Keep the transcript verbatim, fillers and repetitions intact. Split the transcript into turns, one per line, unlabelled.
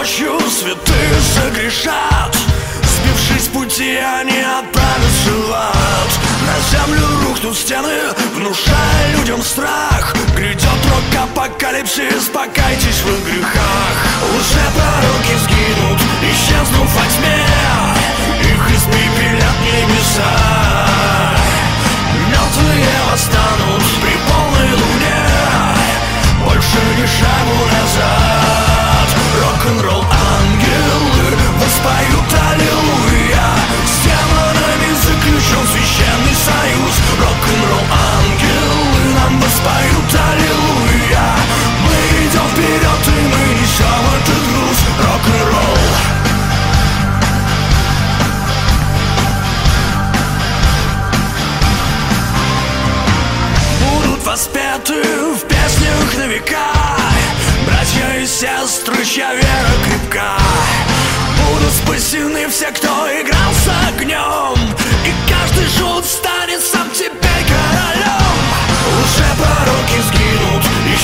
ночью святые согрешат, сбившись с пути, они отправятся в ад. На землю рухнут стены, внушая людям страх. Грядет рок-апокалипсис, покайтесь в их грехах. Лжепророки сгинут, исчезнув во тьме, их испепелят небеса. Мертвые восстанут при полной луне, больше ни шагу назад. Рок-н-ролл ангелы воспоют аллилуйя, с демонами заключен священный союз. Рок-н-ролл ангелы нам воспоют аллилуйя. Мы идем вперед и мы несем этот груз. Рок-н-ролл. Будут воспеты в песнях на века, братья и сестры, чья вера крепка. Будут спасены все, кто играл с огнем, и каждый шут станет сам теперь королем. Лжепророки сгинут,